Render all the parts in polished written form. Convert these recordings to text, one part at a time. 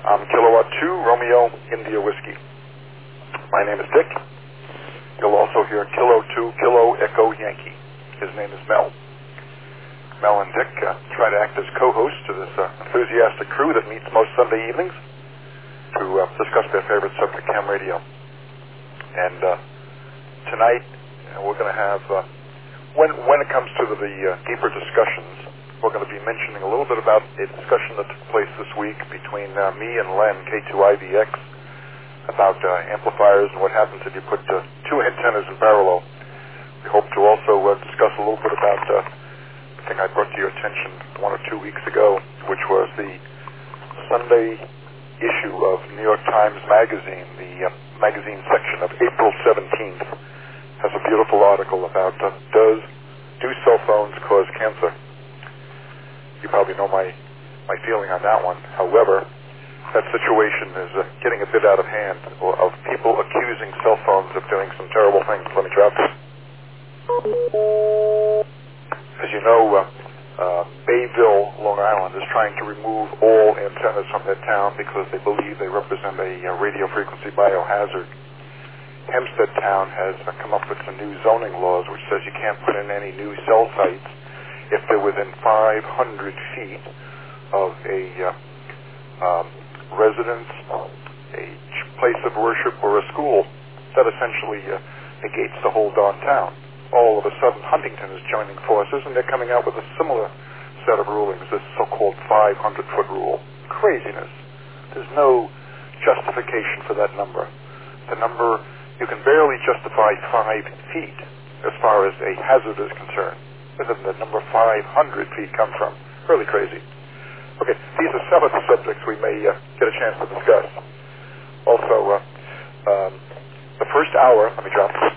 Kilowatt 2, Romeo, India Whiskey. My name is Dick. You'll also hear Kilo 2, Kilo Echo Yankee. His name is Mel. Mel and Dick try to act as co-hosts to this enthusiastic crew that meets most Sunday evenings to discuss their favorite subject, ham radio. And tonight we're going to have, when it comes to the deeper discussions, we're going to be mentioning a little bit about a discussion that took place this week between me and Len, K2IVX, about amplifiers and what happens if you put two antennas in parallel. We hope to also discuss a little bit about the thing I brought to your attention 1 or 2 weeks ago, which was the Sunday issue of New York Times Magazine. The magazine section of April 17th has a beautiful article about do cell phones cause cancer? You probably know my feeling on that one. However, that situation is getting a bit out of hand, of people accusing cell phones of doing some terrible things. Let me drop this. As you know, Bayville, Long Island, is trying to remove all antennas from their town because they believe they represent a radio frequency biohazard. Hempstead Town has come up with some new zoning laws which says you can't put in any new cell sites if they're within 500 feet of a residence, a place of worship, or a school. That essentially negates the whole darn town. All of a sudden, Huntington is joining forces, and they're coming out with a similar set of rulings, this so-called 500-foot rule. Craziness. There's no justification for that number. The number, you can barely justify 5 feet as far as a hazard is concerned. Where did the number 500 feet come from? Really crazy. Okay, these are some of the subjects we may get a chance to discuss. Also, the first hour, let me drop this.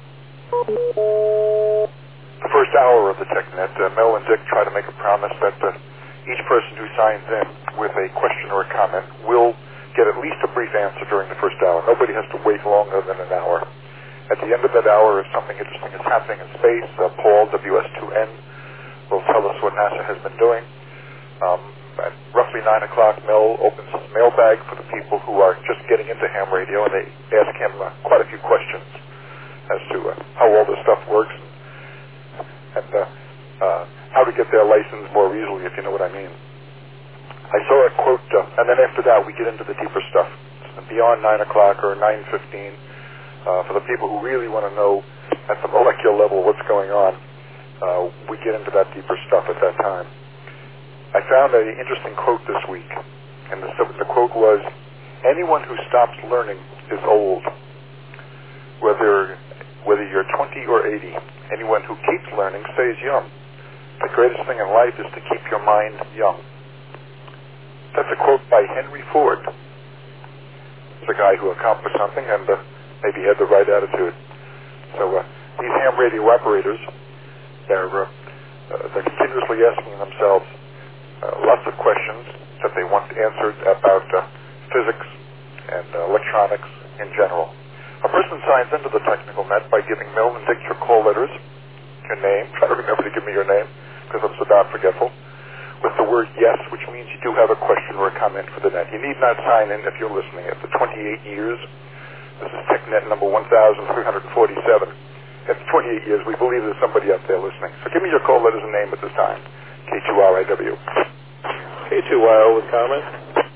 The first hour of the TechNet, Mel and Dick try to make a promise that each person who signs in with a question or a comment will get at least a brief answer during the first hour. Nobody has to wait longer than an hour. At the end of that hour, if something interesting is happening in space, Paul, WS2N, will tell us what NASA has been doing. At roughly 9 o'clock, Mel opens his mailbag for the people who are just getting into ham radio, and they ask him quite a few questions as to how all this stuff works and how to get their license more easily, if you know what I mean. I saw a quote, and then after that, we get into the deeper stuff. Beyond 9 o'clock or 9:15, for the people who really want to know at the molecular level what's going on, we get into that deeper stuff at that time. I found an interesting quote this week, and the quote was, "Anyone who stops learning is old. Whether you're 20 or 80, anyone who keeps learning stays young. The greatest thing in life is to keep your mind young." That's a quote by Henry Ford. It's a guy who accomplished something and maybe had the right attitude. So these ham radio operators, they're continuously asking themselves lots of questions that they want answered about physics and electronics in general. A person signs into the technical net by giving Mel and Dick your call letters, your name. Try to remember to give me your name because I'm so darn forgetful. With the word yes, which means you do have a question or a comment for the net. You need not sign in if you're listening. After 28 years, this is TechNet number 1347. After 28 years, we believe there's somebody out there listening. So give me your call letters and name at this time. K2RIW. K2YO with comment.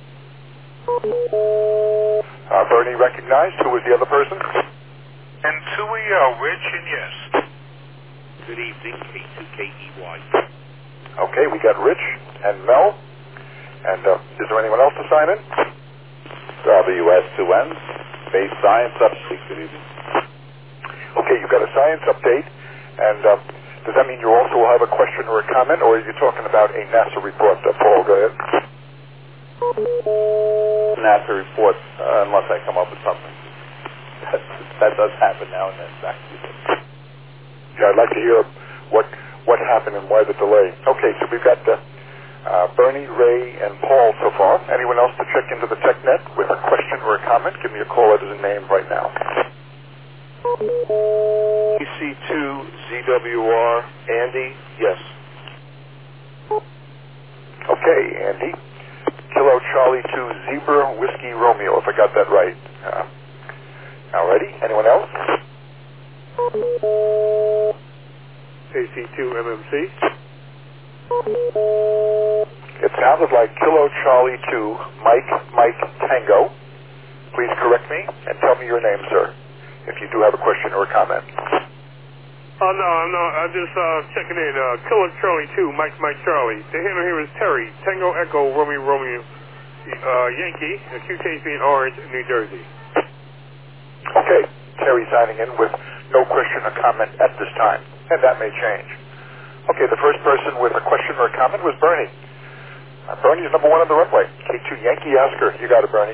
Bernie recognized. Who was the other person? And Tui, Rich, and yes. Good evening, K2KEY. Okay, we got Rich and Mel. And is there anyone else to sign in? WS2N. Space Science Update. Good evening. Okay, you've got a science update. And does that mean you also will have a question or a comment, or are you talking about a NASA report? Paul, go ahead. NASA report, unless I come up with something. That does happen now and then. Back to you. Yeah, I'd like to hear what happened and why the delay. Okay, so we've got Bernie, Ray, and Paul so far. Anyone else to check into the TechNet with a question or a comment? Give me a call letters and name right now. EC2ZWR, Andy, yes. Okay, Andy. Kilo Charlie 2 Zebra Whiskey Romeo, if I got that right. Alrighty, anyone else? AC2 MMC. It sounded like Kilo Charlie 2 Mike Tango. Please correct me and tell me your name, sir, if you do have a question or a comment. Oh, no, I'm just checking in. Kilo Charlie 2, Mike Charlie. The handle here is Terry, Tango Echo, Romeo, Yankee, QK's being Orange, New Jersey. Okay, Terry signing in with no question or comment at this time, and that may change. Okay, the first person with a question or a comment was Bernie. Bernie's number 1 on the runway. K2 Yankee Oscar. You got it, Bernie.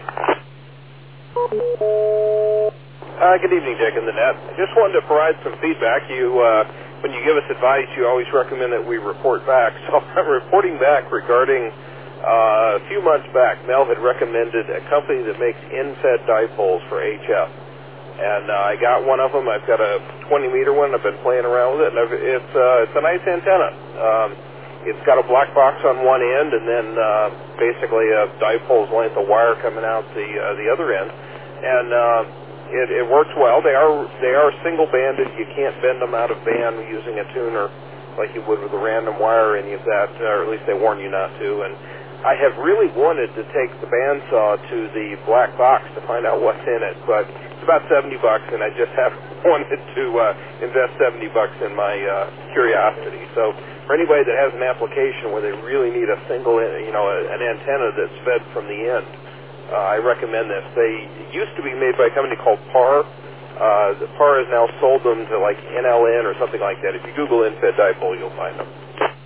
Good evening, Dick and the Net. I just wanted to provide some feedback. When you give us advice, you always recommend that we report back. So I'm reporting back regarding a few months back, Mel had recommended a company that makes end-fed dipoles for HF. And I got one of them. I've got a 20-meter one. I've been playing around with it, and it's a nice antenna. It's got a black box on one end, and then basically a dipole's length of wire coming out the other end. And it works well. They are single-banded. You can't bend them out of band using a tuner like you would with a random wire, any of that, or at least they warn you not to. And I have really wanted to take the bandsaw to the black box to find out what's in it, but it's about $70, and I just haven't wanted to invest $70 in my curiosity. So for anybody that has an application where they really need a single, an antenna that's fed from the end, I recommend this. They used to be made by a company called PAR. The PAR has now sold them to like NLN or something like that. If you Google end-fed dipole, you'll find them.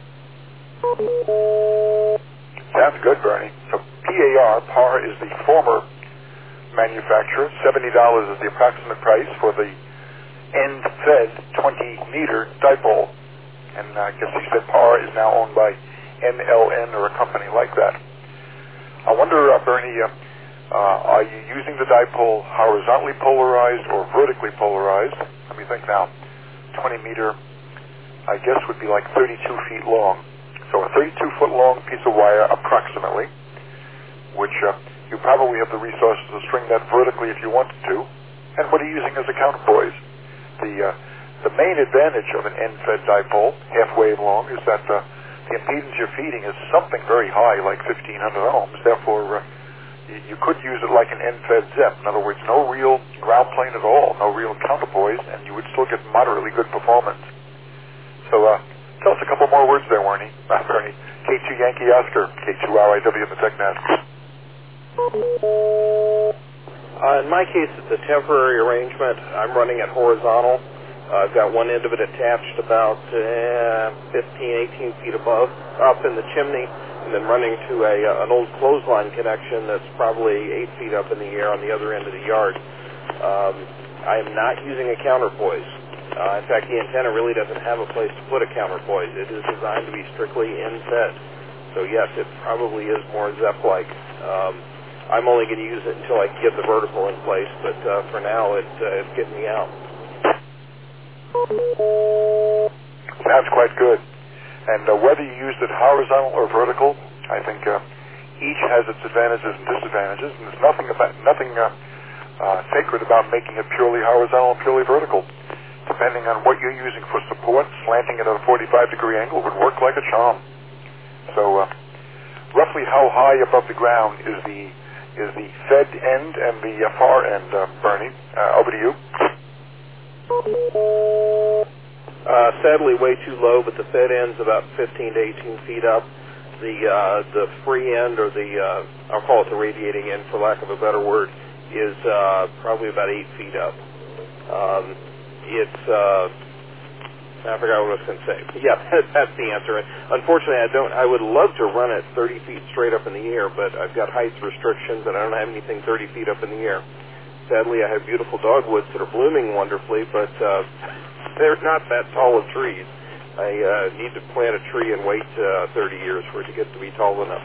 Sounds good, Bernie. So PAR is the former manufacturer. $70 is the approximate price for the end-fed 20-meter dipole. And I guess you said PAR is now owned by NLN or a company like that. I wonder, Bernie, are you using the dipole horizontally polarized or vertically polarized? Let me think now. 20-meter, I guess, would be like 32 feet long. So a 32-foot long piece of wire, approximately, which you probably have the resources to string that vertically if you wanted to. And what are you using as a counterpoise? The main advantage of an end-fed dipole, half-wave long, is that the impedance you're feeding is something very high, like 1,500 ohms. Therefore, you could use it like an end-fed ZEP. In other words, no real ground plane at all, no real counterpoise, and you would still get moderately good performance. So, tell us a couple more words there, Bernie. K2 Yankee Oscar, K2 RIW in the TechNet. In my case, it's a temporary arrangement. I'm running it horizontal. I've got one end of it attached about 15, 18 feet above, up in the chimney, and then running to an old clothesline connection that's probably 8 feet up in the air on the other end of the yard. I am not using a counterpoise. In fact, the antenna really doesn't have a place to put a counterpoise. It is designed to be strictly end-fed. So yes, it probably is more ZEP-like. I'm only going to use it until I can get the vertical in place, but for now it's getting me out. Sounds quite good. And whether you used it horizontal or vertical, I think each has its advantages and disadvantages, and there's nothing sacred about making it purely horizontal and purely vertical. Depending on what you're using for support, slanting it at a 45-degree angle would work like a charm. So, roughly how high above the ground is the fed end and the far end, Bernie? Over to you. Sadly, way too low, but the fed end's about 15 to 18 feet up. The free end, or I'll call it the radiating end, for lack of a better word, is probably about 8 feet up. I forgot what I was going to say. Yeah, that's the answer. Unfortunately, I would love to run it 30 feet straight up in the air, but I've got height restrictions, and I don't have anything 30 feet up in the air. Sadly, I have beautiful dogwoods that are blooming wonderfully, but they're not that tall of trees. I need to plant a tree and wait 30 years for it to get to be tall enough.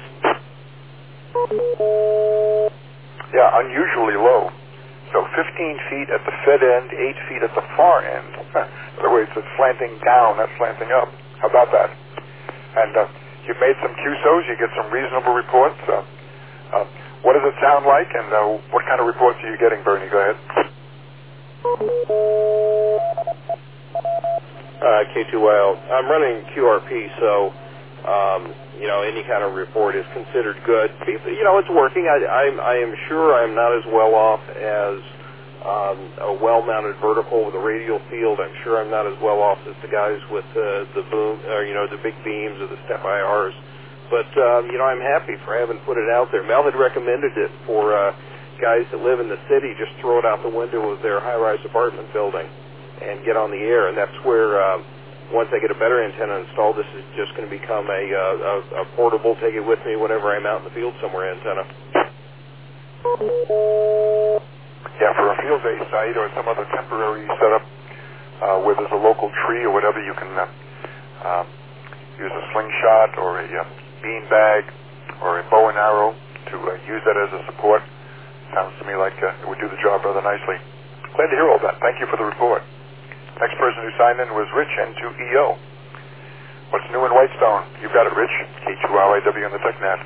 Yeah, unusually low. So 15 feet at the fed end, 8 feet at the far end. In other words, it's slanting down, not slanting up. How about that? And you've made some QSOs, you get some reasonable reports. What does it sound like, and what kind of reports are you getting, Bernie? Go ahead. K2YL. I'm running QRP, so any kind of report is considered good. It's working. I am sure I'm not as well off as a well-mounted vertical with a radial field. I'm sure I'm not as well off as the guys with the boom, or the big beams or the step IRs. But I'm happy for having put it out there. Mel had recommended it for guys that live in the city. Just throw it out the window of their high-rise apartment building and get on the air. And that's where once I get a better antenna installed, this is just going to become a portable, take it with me whenever I'm out in the field somewhere antenna. Yeah, for a field-based site or some other temporary setup where there's a local tree or whatever, you can use a slingshot or a bean bag or a bow and arrow to use that as a support. Sounds to me like it would do the job rather nicely. Glad to hear all that. Thank you for the report. Next person who signed in was Rich, N2EO. What's new in Whitestone? You've got it, Rich. K2RIW on the TechNet.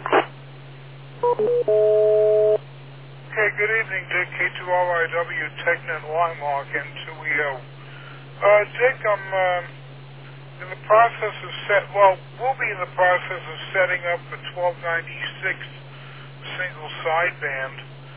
Okay, good evening, Dick. K2RIW, TechNet, Longmark, N2EO. Dick, I'm in the process of we'll be in the process of setting up a 1296 single sideband.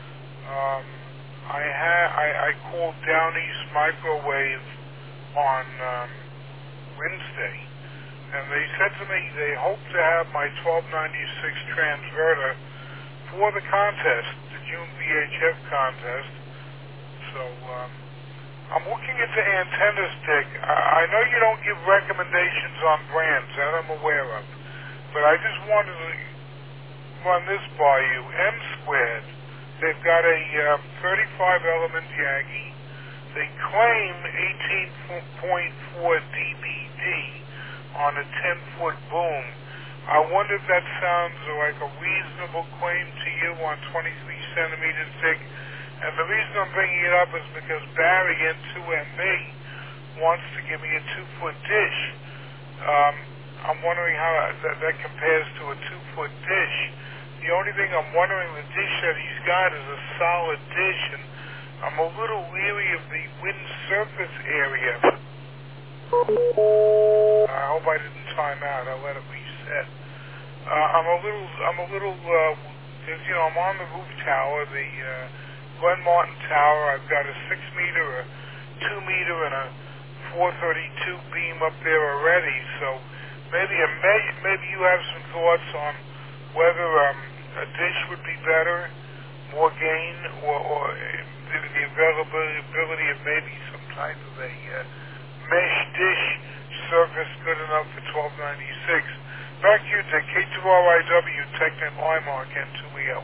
I called Down East Microwave on Wednesday, and they said to me they hope to have my 1296 transverter for the contest, the June VHF contest. So I'm looking into antennas, Dick. I know you don't give recommendations on brands, that I'm aware of, but I just wanted to run this by you. M Squared, they've got a 35-element Yankee. They claim 18.4 dBd on a 10-foot boom. I wonder if that sounds like a reasonable claim to you on 23 centimeters thick. And the reason I'm bringing it up is because Barry, N2ME, wants to give me a 2-foot dish. I'm wondering how that compares to a 2-foot dish. The only thing I'm wondering, the dish that he's got is a solid dish, and I'm a little leery of the wind surface area. I hope I didn't time out. I'll let it reset. I'm a little, because, I'm on the roof tower, the Glen Martin Tower. I've got a 6-meter, a 2-meter, and a 432 beam up there already. So maybe you have some thoughts on whether a dish would be better, more gain, or the availability of maybe some type of a mesh dish surface good enough for 1296. Back to you, Dick. K2RIW, TechNet, Longmark, N2EO.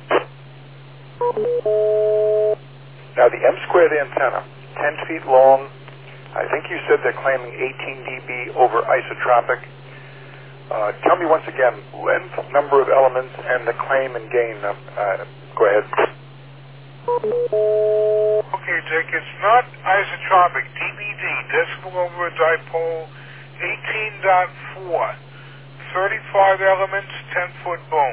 Now, the M-squared antenna, 10 feet long. I think you said they're claiming 18 dB over isotropic. Tell me once again, length, number of elements, and the claim and gain. Go ahead. Okay, Dick, it's not isotropic. DBD, decibel over a dipole, 18.4. 35 elements, 10-foot boom.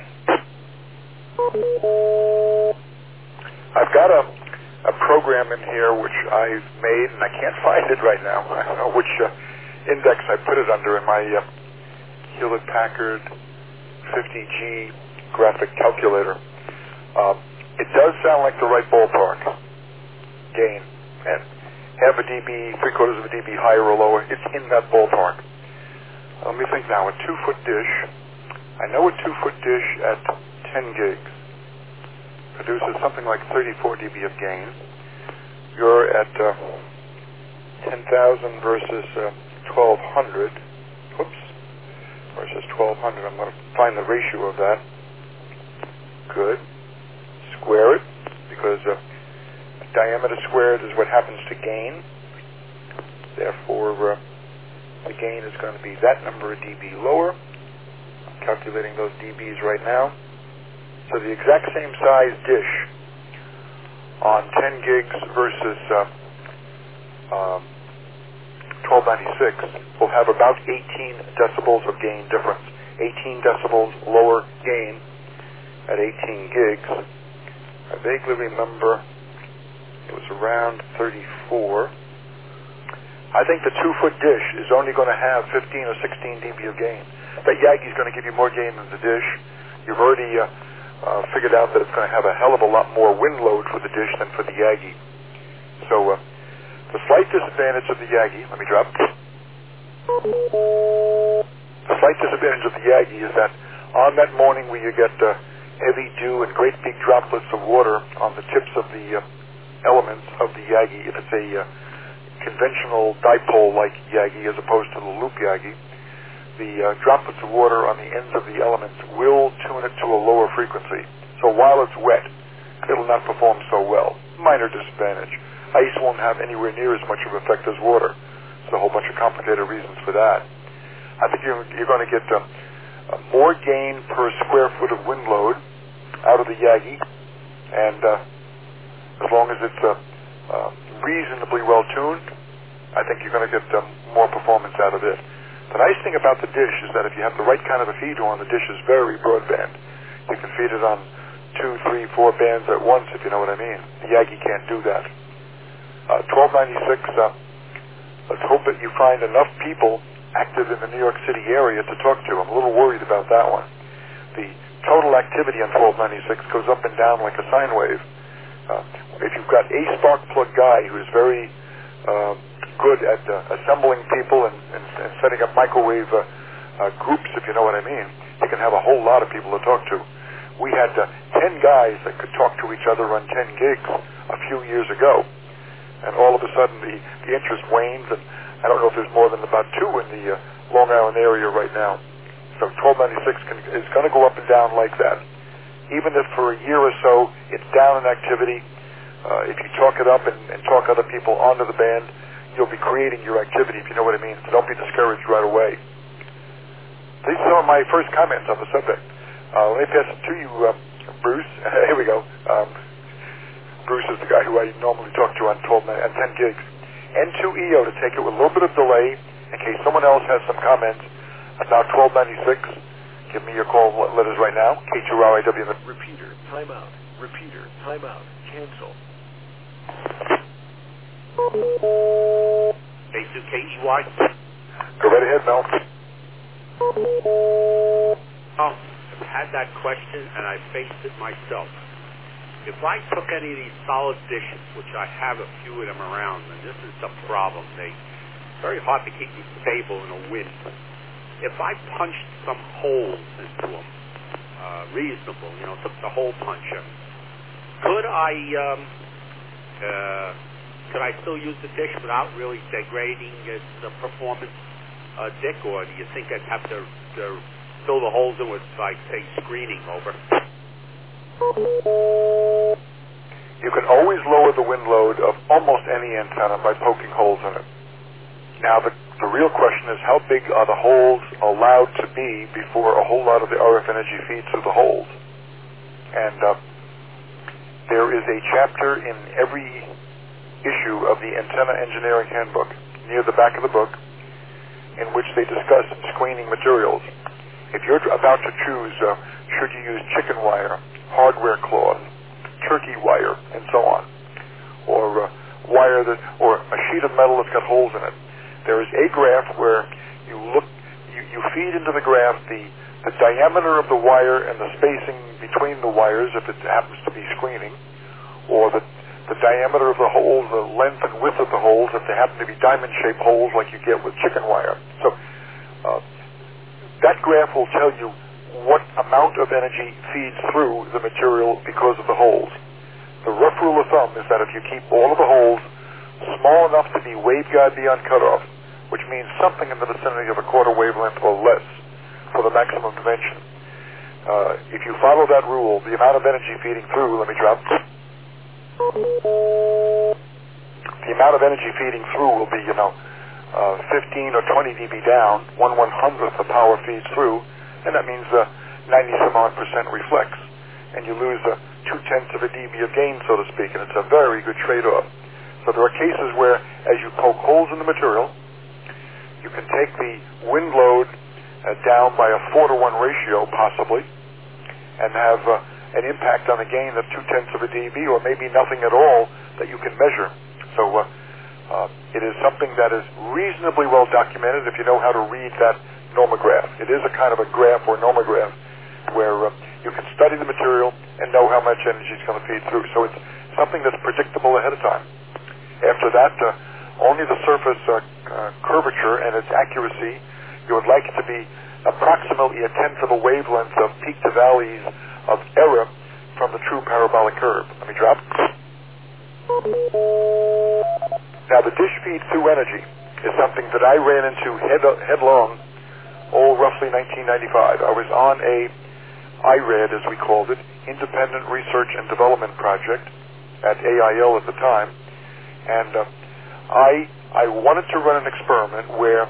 I've got a program in here which I've made, and I can't find it right now. I don't know which index I put it under in my Hewlett-Packard 50G graphic calculator. It does sound like the right ballpark gain, and half a dB, 3/4 of a dB higher or lower, it's in that ballpark. Let me think now. A 2-foot dish, I know a 2-foot dish at 10 gigs produces something like 34 dB of gain. You're at 10,000 versus 1,200. Whoops. Versus 1,200. I'm going to find the ratio of that. Good. Square it, because diameter squared is what happens to gain. Therefore, the gain is going to be that number of dB lower. I'm calculating those dBs right now. So the exact same size dish on 10 gigs versus 1296 will have about 18 decibels of gain difference. 18 decibels lower gain at 18 gigs. I vaguely remember it was around 34. I think the 2-foot dish is only going to have 15 or 16 dB of gain. That Yagi's going to give you more gain than the dish. You've already figured out that it's going to have a hell of a lot more wind load for the dish than for the Yagi. So the slight disadvantage of the Yagi, let me drop. The slight disadvantage of the Yagi is that on that morning where you get heavy dew and great big droplets of water on the tips of the elements of the Yagi, if it's a conventional dipole-like Yagi as opposed to the loop Yagi, the droplets of water on the ends of the elements will tune it to a lower frequency. So while it's wet, it'll not perform so well. Minor disadvantage. Ice won't have anywhere near as much of an effect as water. There's a whole bunch of complicated reasons for that. I think you're going to get more gain per square foot of wind load out of the Yagi, and as long as it's reasonably well tuned, I think you're going to get more performance out of it. The nice thing about the dish is that if you have the right kind of a feed horn, the dish is very broadband. You can feed it on 2, 3, 4 bands at once, if you know what I mean. The Yagi can't do that. 1296, let's hope that you find enough people active in the New York City area to talk to. I'm a little worried about that one. The total activity on 1296 goes up and down like a sine wave. If you've got a spark plug guy who's very good at assembling people and setting up microwave groups, if you know what I mean, you can have a whole lot of people to talk to. We had 10 guys that could talk to each other on 10 gigs a few years ago, and all of a sudden the interest wanes, and I don't know if there's more than about 2 in the Long Island area right now. So 1296 is going to go up and down like that. Even if for a year or so it's down in activity, if you talk it up and talk other people onto the band, you'll be creating your activity, if you know what I mean. So don't be discouraged right away. These are some of my first comments on the subject. Let me pass it to you, Bruce. Here we go. Bruce is the guy who I normally talk to on 10 gigs. N2EO to take it with a little bit of delay in case someone else has some comments about 1296. Give me your call letters right now. K2RIW. Repeater, timeout. Repeater, timeout. Cancel. K2KEY. Go right ahead, Mel. Oh, I've had that question and I faced it myself. If I took any of these solid dishes, which I have a few of them around, and this is the problem, it's very hard to keep them stable in a wind. If I punched some holes into them, reasonable, took the hole puncher, could I still use the dish without really degrading its performance, Dick, or do you think I'd have to fill the holes in with, like, say, screening over? You can always lower the wind load of almost any antenna by poking holes in it. Now, the real question is how big are the holes allowed to be before a whole lot of the RF energy feeds through the holes? And there is a chapter in every issue of the Antenna Engineering Handbook, near the back of the book, in which they discuss screening materials. If you're about to choose, should you use chicken wire, hardware cloth, turkey wire, and so on, or wire or a sheet of metal that's got holes in it, there is a graph where you feed into the graph the diameter of the wire and the spacing between the wires, if it happens to be screening, or the diameter of the holes, the length and width of the holes, if they happen to be diamond-shaped holes like you get with chicken wire. So that graph will tell you what amount of energy feeds through the material because of the holes. The rough rule of thumb is that if you keep all of the holes small enough to be waveguide beyond cutoff, which means something in the vicinity of a quarter wavelength or less for the maximum dimension, if you follow that rule, the amount of energy feeding through, let me drop, the amount of energy feeding through will be, 15 or 20 dB down, 1/100th of power feeds through, and that means 90-some-odd% reflex, and you lose 0.2 of a dB of gain, so to speak, and it's a very good trade-off. So there are cases where, as you poke holes in the material, you can take the wind load down by a 4-to-1 ratio, possibly, and have an impact on the gain of 0.2 dB, or maybe nothing at all that you can measure. So it is something that is reasonably well documented if you know how to read that nomograph. It is a kind of a graph or nomograph where you can study the material and know how much energy is going to feed through. So it's something that's predictable ahead of time. After that, only the surface curvature and its accuracy, you would like it to be approximately 1/10 of a wavelength of peak to valleys of error from the true parabolic curve. Let me drop. Now, the dish feed through energy is something that I ran into headlong, roughly 1995. I was on a IRAD, as we called it, Independent Research and Development Project at AIL at the time, and I wanted to run an experiment where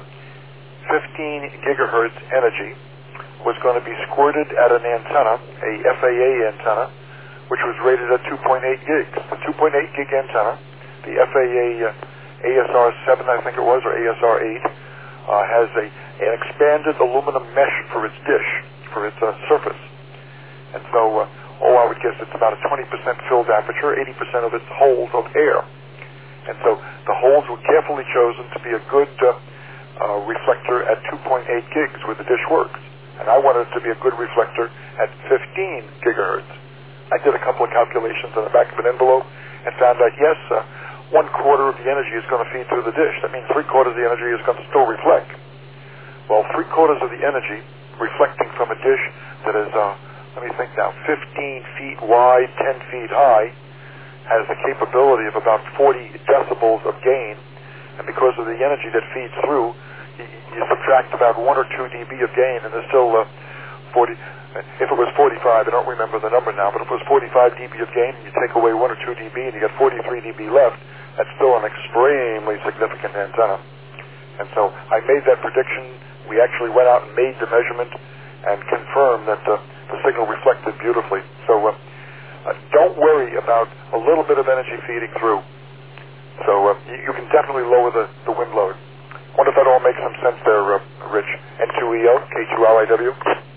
15 gigahertz energy was going to be squirted at an antenna, a FAA antenna, which was rated at 2.8 gigs. The 2.8 gig antenna, the FAA ASR 7, I think it was, or ASR 8, has an expanded aluminum mesh for its dish, for its surface. And so, I would guess it's about a 20% filled aperture, 80% of its holes of air. And so the holes were carefully chosen to be a good reflector at 2.8 gigs where the dish works. And I wanted it to be a good reflector at 15 gigahertz. I did a couple of calculations on the back of an envelope and found out, yes, 1/4 of the energy is going to feed through the dish. That means 3/4 of the energy is going to still reflect. Well, 3/4 of the energy reflecting from a dish that is, let me think now, 15 feet wide, 10 feet high, has the capability of about 40 decibels of gain. And because of the energy that feeds through, you subtract about 1 or 2 dB of gain, and there's still 40. If it was 45, I don't remember the number now, but if it was 45 dB of gain, and you take away 1 or 2 dB, and you get 43 dB left, that's still an extremely significant antenna. And so I made that prediction. We actually went out and made the measurement and confirmed that the signal reflected beautifully. So don't worry about a little bit of energy feeding through. So you can definitely lower the wind load. I wonder if that all makes some sense there, Rich. N2EL, K2LIW.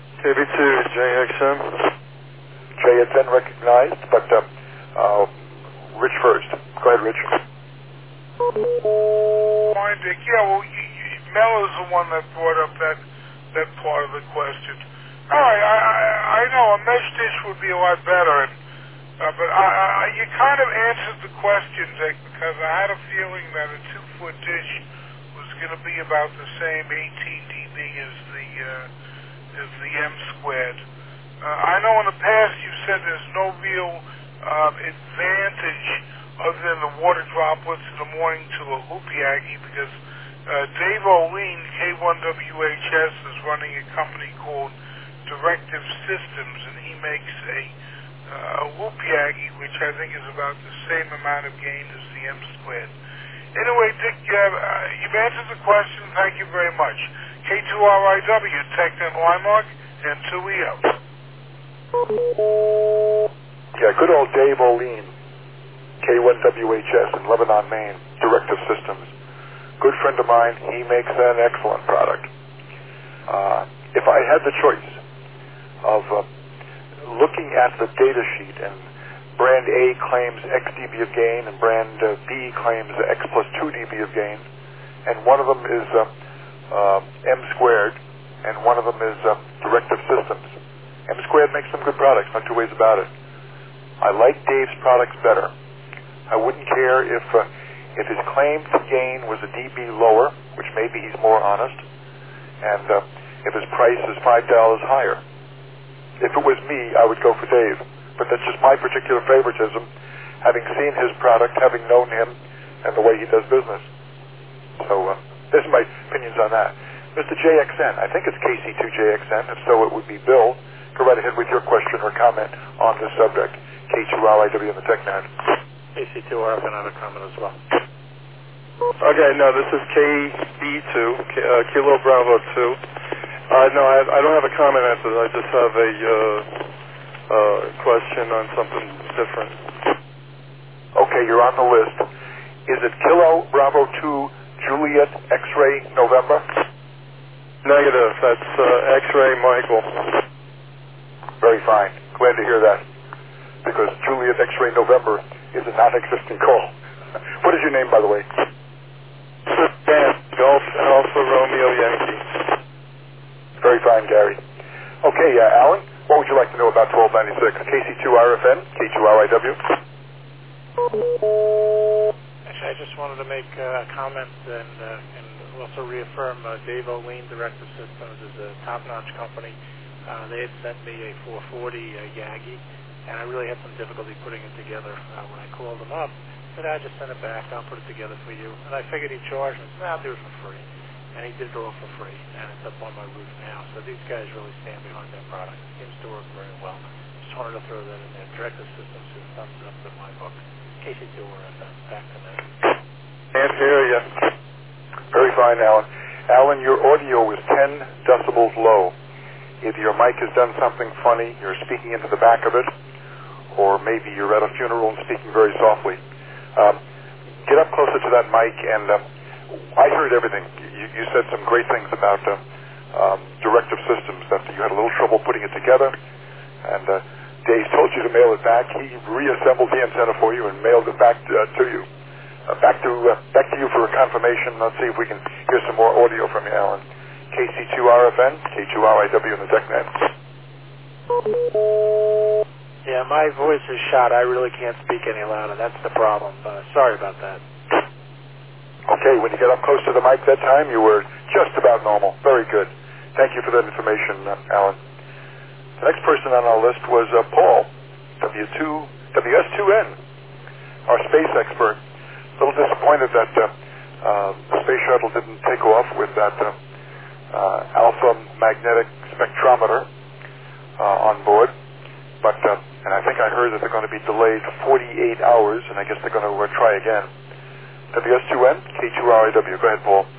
KB2JXN. JXN recognized, but Rich first. Go ahead, Rich. Fine, Dick. Yeah, well, Mel is the one that brought up that part of the question. All right, I know a mesh dish would be a lot better, but you kind of answered the question, Dick, because I had a feeling that a 2-foot dish was going to be about the same 18 dB as the M squared. I know in the past you said there's no real advantage other than the water droplets in the morning to a Hoopyaggy, because Dave O'Lean, K1WHS, is running a company called Directive Systems, and he makes a Hoopyaggy, which I think is about the same amount of gain as the M squared. Anyway, Dick, you've answered the question. Thank you very much. K2RIW, TechNet Linemark, and 2EO. Yeah, good old Dave O'Lean, K1WHS in Lebanon, Maine, Directive Systems. Good friend of mine. He makes an excellent product. If I had the choice of looking at the data sheet, and brand A claims X dB of gain and brand B claims X plus 2 dB of gain, and one of them is M squared and one of them is Directive Systems. M squared makes some good products, not two ways about it. I like Dave's products better. I wouldn't care if his claim to gain was a dB lower, which maybe he's more honest, and if his price is $5 higher. If it was me, I would go for Dave. But that's just my particular favoritism, having seen his product, having known him, and the way he does business. So there's my opinions on that. Mr. JXN, I think it's KC2JXN. If so, it would be Bill. Go right ahead with your question or comment on this subject. K2LIW in the TechNet. KC2RF, and I have a comment as well. Okay, no, this is KB2, Kilo Bravo 2. No, I don't have a comment after that. I just have a question on something different. Okay, you're on the list. Is it Kilo Bravo 2 Juliet X-Ray November? Negative. That's X-Ray Michael. Very fine. Glad to hear that. because Juliet X-Ray November is a non-existent call. What is your name, by the way? Dan, Golf Alpha Romeo Yankee. Very fine, Gary. Okay, Alan, what would you like to know about 1296? KC2RFN, K2RIW? Actually, I just wanted to make a comment and also reaffirm Dave O'Lean, Director Systems, is a top-notch company. They had sent me a 440 Yagi, and I really had some difficulty putting it together. When I called them up, I said, I just send it back, I'll put it together for you. And I figured he'd charge me. I said, I'll do it for free. And he did it all for free, and it's up on my roof now. So these guys really stand behind their product. It seems to work very well. Just wanted to throw that in there. Director Systems is thumbs up in my book. KC2 or back to that. Can't hear you. Very fine, Alan. Alan, your audio is 10 decibels low. Either your mic has done something funny, you're speaking into the back of it, or maybe you're at a funeral and speaking very softly. Get up closer to that mic, and I heard everything. You said some great things about Directive Systems, that you had a little trouble putting it together, and Dave told you to mail it back. He reassembled the antenna for you and mailed it back to you. Back to you for a confirmation. Let's see if we can hear some more audio from you, Alan. KC2RFN, K2RIW in the DECnet. Yeah, my voice is shot. I really can't speak any louder. That's the problem. Sorry about that. Okay, when you get up close to the mic that time, you were just about normal. Very good. Thank you for that information, Alan. The next person on our list was Paul, WS2N, our space expert. A little disappointed that the space shuttle didn't take off with that alpha magnetic spectrometer on board. But, and I think I heard that they're going to be delayed 48 hours, and I guess they're going to try again. WS2N, K2RIW. Go ahead, Paul.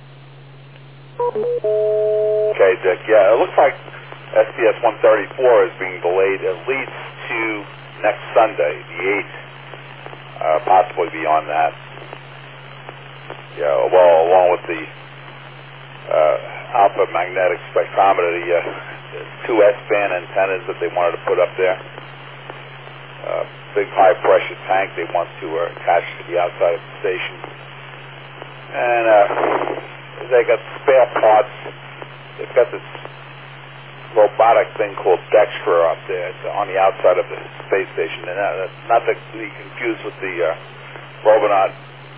Okay, Dick. Yeah, it looks like SPS-134 is being delayed at least to next Sunday, the 8th, possibly beyond that. Yeah, well, along with the alpha magnetic spectrometer, the two S-band antennas that they wanted to put up there, big high-pressure tank they want to attach to the outside of the station, and they got spare parts. They've got this robotic thing called Dextra up there. It's on the outside of the space station, and not to be confused with the Robonaut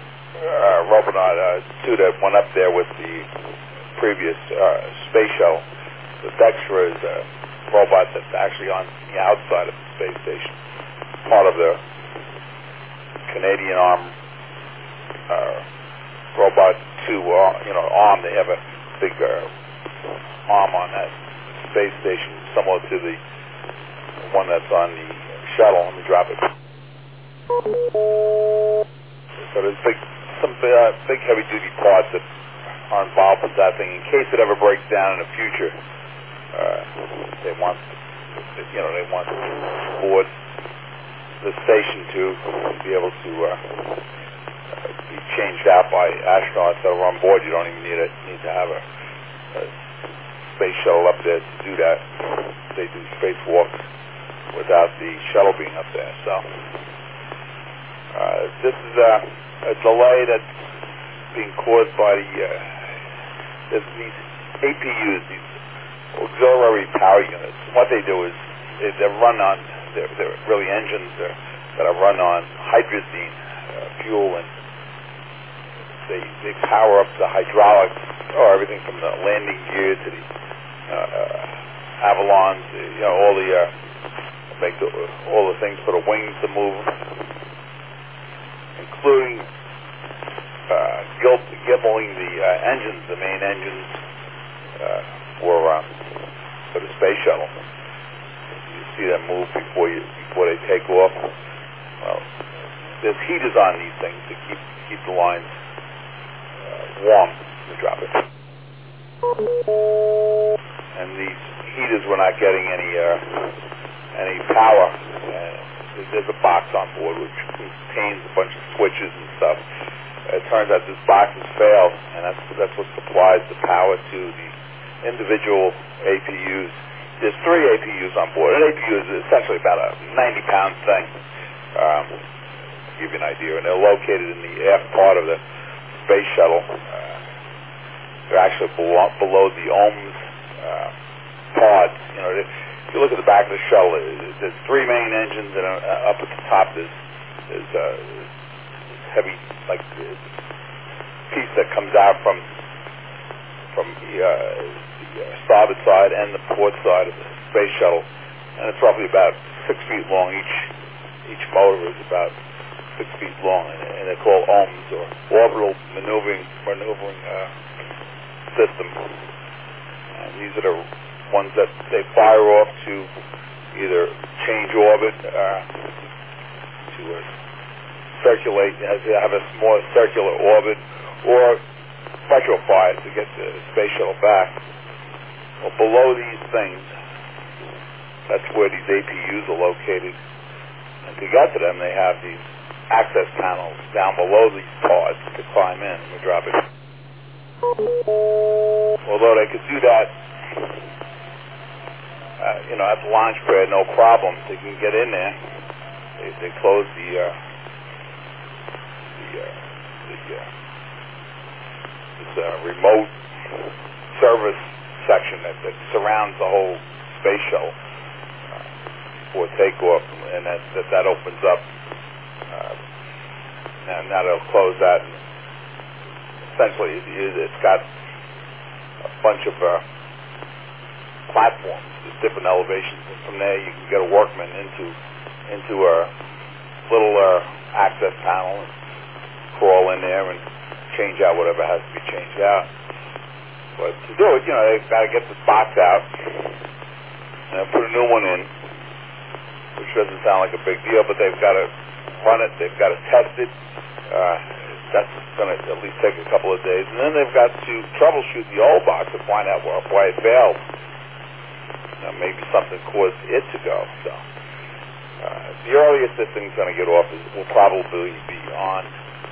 2 that went up there with the previous space shuttle. The Dextra is a robot that's actually on the outside of the space station, part of the Canadian Arm Robot 2 arm. They have a big arm on that space station, similar to the one that's on the shuttle. Let me drop it. So there's some big heavy-duty parts that are involved with that thing. In case it ever breaks down in the future, they want board the station to be able to be changed out by astronauts that are on board. You don't even need to have a space shuttle up there to do that. They do spacewalks without the shuttle being up there. So this is a delay that's being caused by these APUs, these auxiliary power units. What they do is they're really engines that are run on hydrazine fuel, and they power up the hydraulics, or everything from the landing gear to the avalons, all the things for the wings to move, including gimbling the engines, the main engines for the space shuttle. You see them move before they take off. Well, there's heaters on these things to keep the lines warm. Let me drop it. And these heaters were not getting any power. There's a box on board which contains a bunch of switches and stuff. It turns out this box has failed, and that's what supplies the power to the individual APUs. there's 3 APUs on board. An APU is essentially about a 90-pound thing, to give you an idea. And they're located in the aft part of the space shuttle. They're actually below the OMS pods. You know, if you look at the back of the shuttle, there's 3 main engines, and up at the top there's heavy, like, piece that comes out from the starboard side and the port side of the space shuttle, and it's roughly about 6 feet long. Each motor is about 6 feet long, and they're called OMS, or orbital maneuvering system. And these are the ones that they fire off to either change orbit, to circulate, have a more circular orbit, or retrofire to get the space shuttle back. Well, below these things, that's where these APUs are located. And to get to them, they have these access panels down below these pods to climb in and drop it. Although they could do that, at the launch pad, no problem. They can get in there. They close this remote service section that surrounds the whole space shuttle for takeoff, and that opens up. Now they'll close that. And essentially, it's got a bunch of platforms at different elevations, and from there you can get a workman into a little access panel and crawl in there and change out whatever has to be changed out. But to do it, they've got to get this box out and put a new one in, which doesn't sound like a big deal, but they've got to run it, they've got to test it. That's going to at least take a couple of days, and then they've got to troubleshoot the old box to find out why it failed. Maybe something caused it to go. So the earliest this thing's going to get off will probably be on,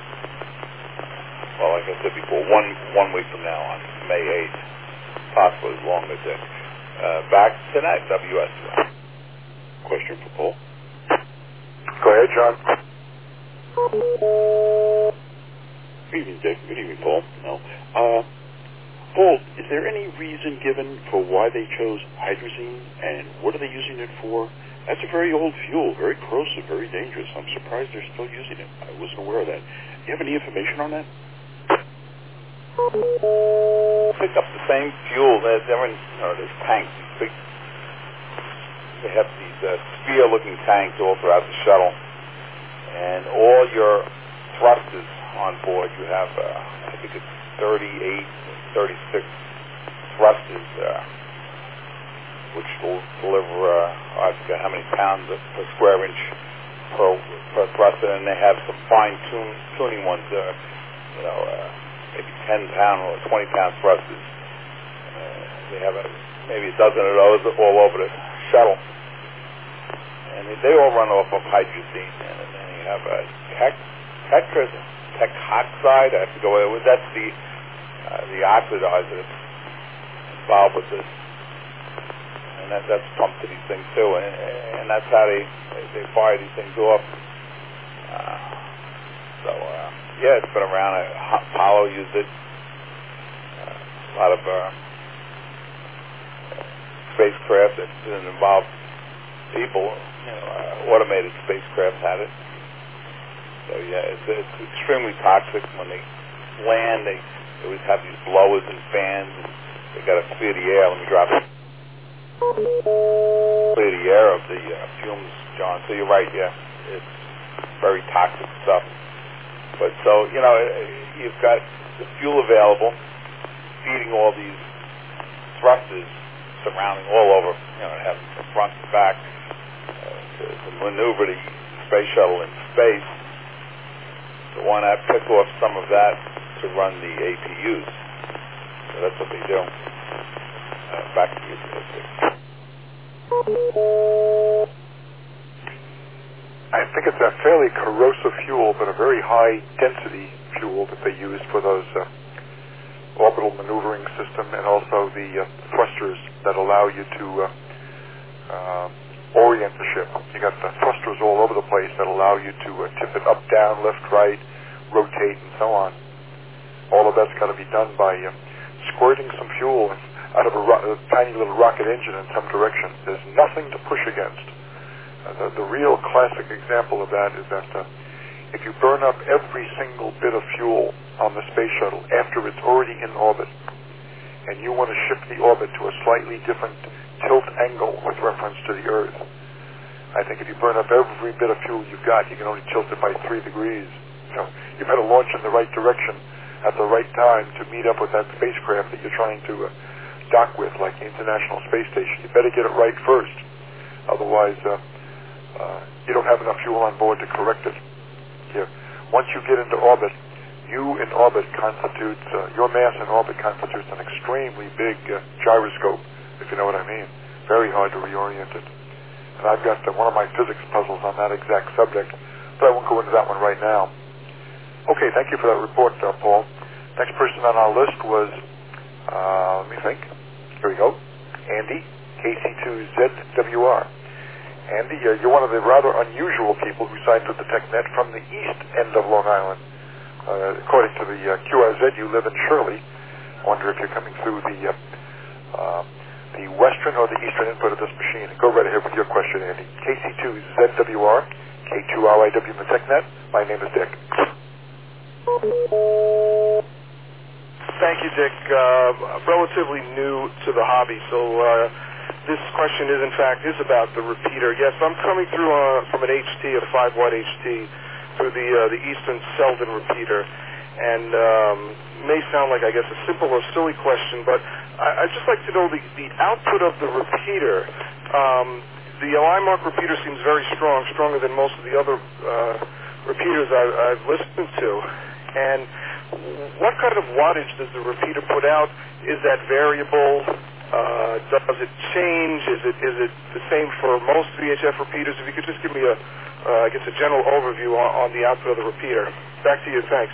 well, like I said before, one week from now, on May 8th, possibly longer, Dick. Back tonight, WS. Question for Paul. Go ahead, John. Good evening, Dick. Good evening, Paul. No. Paul, is there any reason given for why they chose hydrazine, and what are they using it for? That's a very old fuel, very corrosive, very dangerous. I'm surprised they're still using it. I wasn't aware of that. Do you have any information on that? Pick up the same fuel. They're in these tanks. They have these spear-looking tanks all throughout the shuttle, and all your thrusters on board, you have, I think it's 38, 36 thrusters, which will deliver, I forget how many pounds per square inch per thruster, and they have some fine-tuning ones, maybe 10-pound or 20-pound thrusters. They have maybe a dozen of those all over the shuttle, and they all run off of hydrazine, and then you have a tetroxide. I have to go with that's the oxidizer that's involved with this, and that's pumped to these things too, and that's how they fire these things off. Yeah, it's been around. Apollo used it. A lot of spacecraft that didn't involve people, automated spacecraft had it. So yeah, it's extremely toxic. When they land, they always have these blowers and fans, and they got to clear the air. Let me drop it. Clear the air of the fumes, John. So you're right. Yeah, it's very toxic stuff. But so you've got the fuel available, feeding all these thrusters surrounding all over. Having from front to back to maneuver the space shuttle in space. So why not pick off some of that to run the APUs? So that's what they do. Back to you. I think it's a fairly corrosive fuel, but a very high density fuel that they use for those orbital maneuvering system, and also the thrusters that allow you to orient the ship. You got the thrusters all over the place that allow you to tip it up, down, left, right, rotate, and so on. All of that's got to be done by squirting some fuel out of a tiny little rocket engine in some direction. There's nothing to push against. The real classic example of that is that if you burn up every single bit of fuel on the space shuttle after it's already in orbit, and you want to shift the orbit to a slightly different tilt angle with reference to the Earth, I think if you burn up every bit of fuel you've got, you can only tilt it by 3 degrees. You better launch in the right direction at the right time to meet up with that spacecraft that you're trying to dock with, like the International Space Station. You better get it right first. Otherwise, you don't have enough fuel on board to correct it. Once you get into orbit, your mass in orbit constitutes an extremely big gyroscope, if you know what I mean. Very hard to reorient it. And I've got one of my physics puzzles on that exact subject, but I won't go into that one right now. Okay, thank you for that report, Paul. Next person on our list was, let me think. Here we go. Andy, KC2ZWR. Andy, you're one of the rather unusual people who signed with the TechNet from the east end of Long Island. According to the QRZ, you live in Shirley. I wonder if you're coming through the western or the eastern input of this machine. Go right ahead with your question, Andy. KC2ZWR, K2RIW in the TechNet. My name is Dick. Thank you, Dick. Relatively new to the hobby, so this question is about the repeater. Yes, I'm coming through from an HT, a 5-watt HT, through the Eastern Selden repeater, and may sound like, I guess, a simple or silly question, but I'd just like to know the output of the repeater. The Alimark repeater seems very strong, stronger than most of the other repeaters I've listened to. And what kind of wattage does the repeater put out? Is that variable? Does it change? Is it the same for most VHF repeaters? If you could just give me a general overview on the output of the repeater. Back to you. Thanks.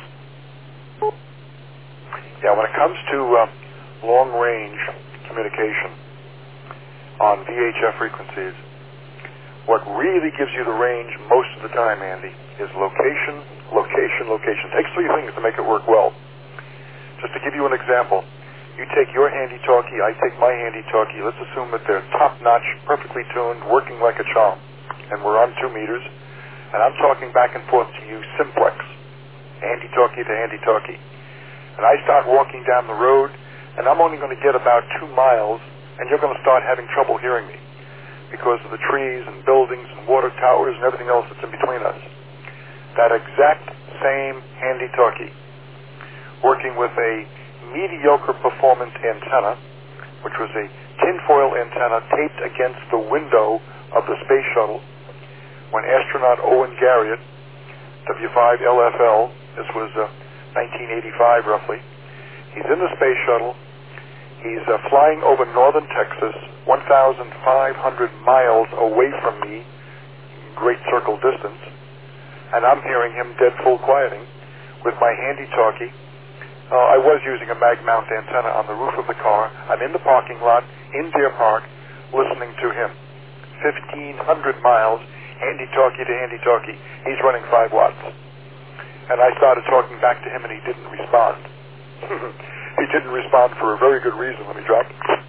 Yeah, when it comes to long-range communication on VHF frequencies, what really gives you the range most of the time, Andy, is location, location, location. It takes 3 things to make it work well. Just to give you an example, you take your handy-talkie, I take my handy-talkie. Let's assume that they're top-notch, perfectly tuned, working like a charm, and we're on 2 meters, and I'm talking back and forth to you simplex, handy-talkie to handy-talkie. And I start walking down the road, and I'm only going to get about 2 miles, and you're going to start having trouble hearing me because of the trees and buildings and water towers and everything else that's in between us. That exact same handy-talkie, working with a mediocre performance antenna, which was a tinfoil antenna taped against the window of the space shuttle, when astronaut Owen Garriott, W5LFL, this was 1985 roughly, he's in the space shuttle, he's flying over northern Texas, 1,500 miles away from me, great circle distance, and I'm hearing him dead full quieting with my handy-talkie. I was using a mag mount antenna on the roof of the car. I'm in the parking lot in Deer Park listening to him. 1,500 miles, handy-talkie to handy-talkie. He's running 5 watts. And I started talking back to him, and he didn't respond. He didn't respond for a very good reason. Let me drop.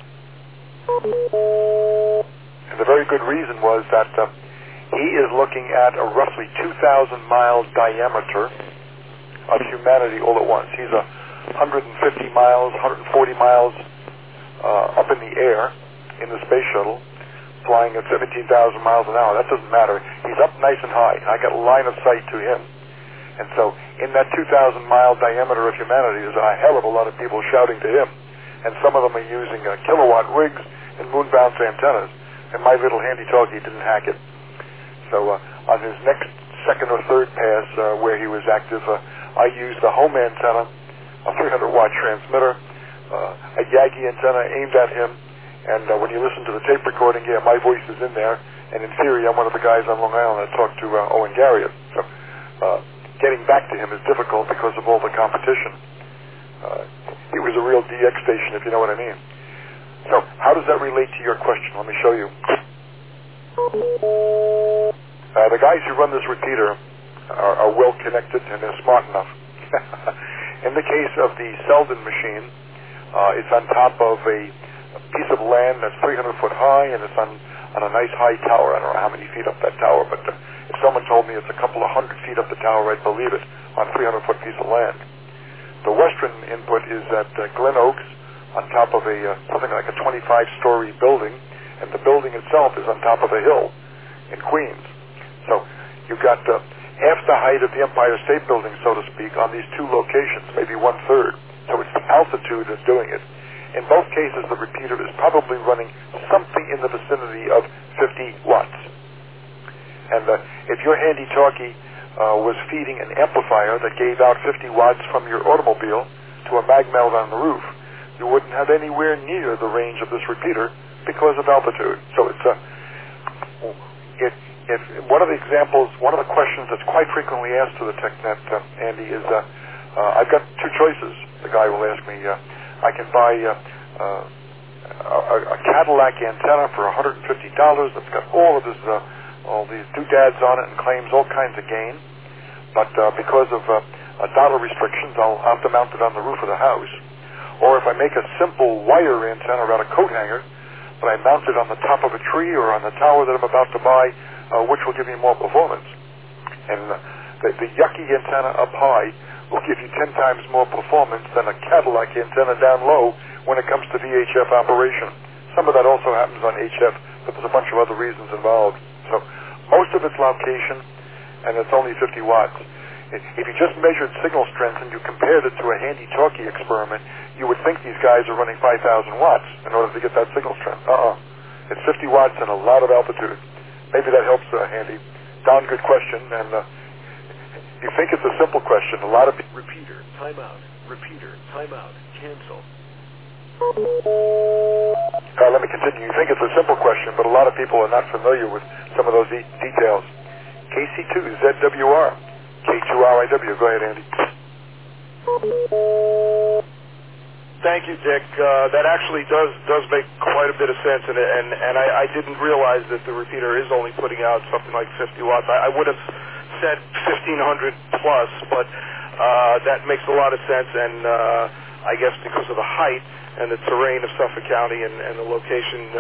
And the very good reason was that he is looking at a roughly 2,000-mile diameter of humanity all at once. He's 150 miles, 140 miles up in the air in the space shuttle, flying at 17,000 miles an hour. That doesn't matter. He's up nice and high. I got line of sight to him. And so in that 2,000-mile diameter of humanity, there's a hell of a lot of people shouting to him. And some of them are using kilowatt rigs and moon-bound antennas. And my little handy-talkie didn't hack it. So on his next second or third pass where he was active, I used the home antenna, a 300-watt transmitter, a Yagi antenna aimed at him. And when you listen to the tape recording, yeah, my voice is in there. And in theory, I'm one of the guys on Long Island that talked to Owen Garriott. So getting back to him is difficult because of all the competition. He was a real DX station, if you know what I mean. So how does that relate to your question? Let me show you. The guys who run this repeater are well connected and they're smart enough. In the case of the Selden machine, it's on top of a piece of land that's 300 foot high, and it's on a nice high tower. I don't know how many feet up that tower, but if someone told me it's a couple of 100 feet up the tower, I'd believe it, on a 300 foot piece of land. The western input is at Glen Oaks, on top of something like a 25-story building, and the building itself is on top of a hill in Queens. So you've got half the height of the Empire State Building, so to speak, on these two locations, maybe 1/3. So it's the altitude that's doing it. In both cases, the repeater is probably running something in the vicinity of 50 watts. And if your handy-talkie was feeding an amplifier that gave out 50 watts from your automobile to a mag mount on the roof, you wouldn't have anywhere near the range of this repeater because of altitude. So it's one of the examples, one of the questions that's quite frequently asked to the TechNet, Andy, is I've got two choices. The guy will ask me, I can buy a Cadillac antenna for $150 that's got all these doodads on it and claims all kinds of gain, but because of dollar restrictions, I'll have to mount it on the roof of the house. Or if I make a simple wire antenna around a coat hanger, but I mount it on the top of a tree or on the tower that I'm about to buy, which will give me more performance. And the yucky antenna up high will give you 10 times more performance than a Cadillac antenna down low when it comes to VHF operation. Some of that also happens on HF, but there's a bunch of other reasons involved. So most of it's location, and it's only 50 watts. If you just measured signal strength and you compared it to a handy-talkie experiment, you would think these guys are running 5,000 watts in order to get that signal strength. It's 50 watts and a lot of altitude. Maybe that helps, Handy. Darn good question, and you think it's a simple question. A lot of people... Repeater, timeout. Repeater, timeout. Cancel. Let me continue. You think it's a simple question, but a lot of people are not familiar with some of those details. KC2, ZWR, K2RIW. Go ahead, Andy. Thank you, Dick. That actually does make quite a bit of sense, and I didn't realize that the repeater is only putting out something like 50 watts. I would have said 1,500 plus, but that makes a lot of sense, and I guess because of the height and the terrain of Suffolk County and the locations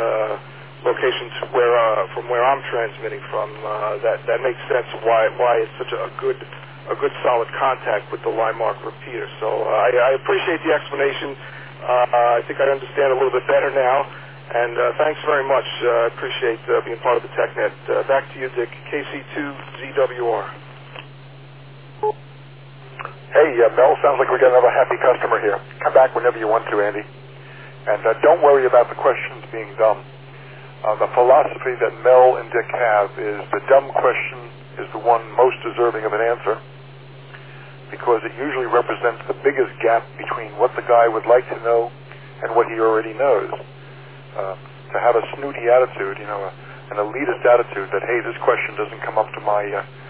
from where I'm transmitting from, that makes sense why it's such a good solid contact with the Linemark repeater. So I appreciate the explanation. I think I understand a little bit better now, and thanks very much. I appreciate being part of the TechNet. Back to you, Dick. KC2ZWR. Hey, Mel, sounds like we got another happy customer here. Come back whenever you want to, Andy. And don't worry about the questions being dumb. The philosophy that Mel and Dick have is the dumb question is the one most deserving of an answer, because it usually represents the biggest gap between what the guy would like to know and what he already knows. To have a snooty attitude, an elitist attitude that, hey, this question doesn't come up to my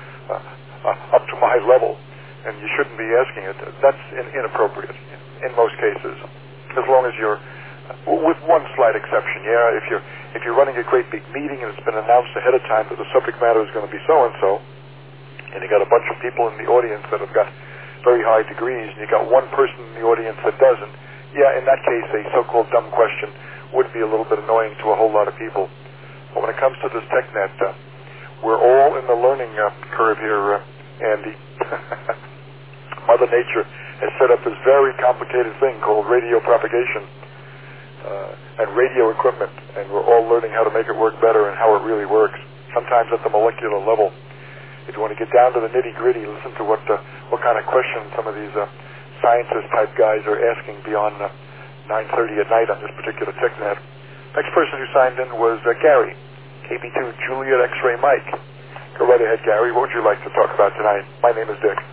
level, and you shouldn't be asking it, that's inappropriate in most cases, as long as you're, with one slight exception, if you're running a great big meeting and it's been announced ahead of time that the subject matter is going to be so-and-so, and you got a bunch of people in the audience that have got very high degrees, and you got one person in the audience that doesn't, in that case, a so-called dumb question would be a little bit annoying to a whole lot of people. But when it comes to this TechNet, we're all in the learning curve here, Andy. Mother Nature has set up this very complicated thing called radio propagation and radio equipment, and we're all learning how to make it work better and how it really works, sometimes at the molecular level. If you want to get down to the nitty-gritty, listen to what kind of questions some of these scientist-type guys are asking beyond 9:30 at night on this particular TechNet. Next person who signed in was Gary, KB2 Juliet X-Ray Mike. Go right ahead, Gary. What would you like to talk about tonight? My name is Dick.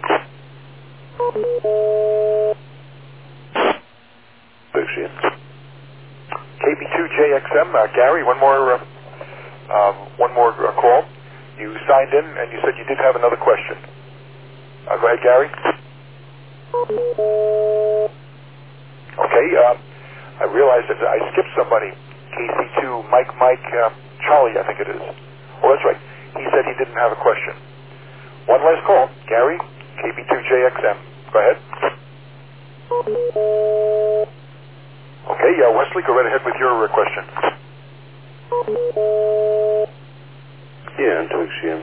KB2JXM, Gary, one more call. You signed in and you said you did have another question. Go ahead, Gary. Okay, I realized that I skipped somebody. KC2, Mike, Charlie, I think it is. Oh, that's right. He said he didn't have a question. One last call. Gary, KB2JXM. Go ahead. Okay, Wesley, go right ahead with your question. Yeah, Antoxian.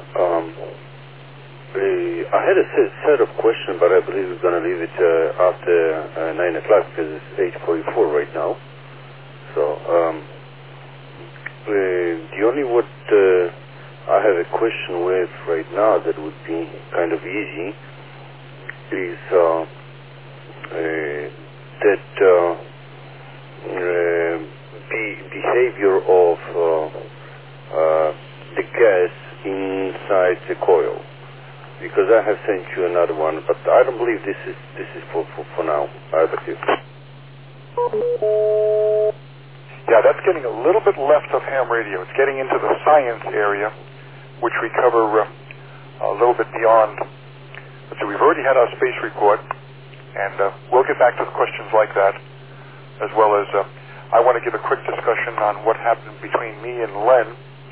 I had a set of questions, but I believe we're going to leave it after 9 o'clock because it's 8:44 right now. So, the only what I have a question with right now that would be kind of easy is that the behavior of the gas inside the coil. Because I have sent you another one, but I don't believe this is for now. Either you. Yeah, that's getting a little bit left of ham radio. It's getting into the science area, which we cover a little bit beyond. So we've already had our space report, and we'll get back to the questions like that, as well as I want to give a quick discussion on what happened between me and Len,